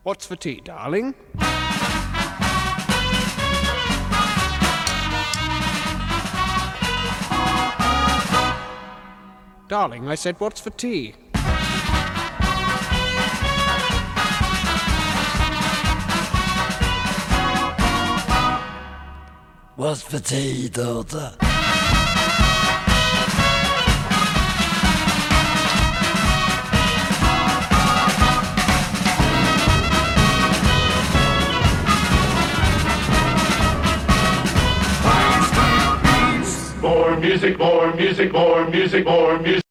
What's for tea, darling? Darling, I said, what's for tea? What's for tea, daughter? More music, more music, more music, more music.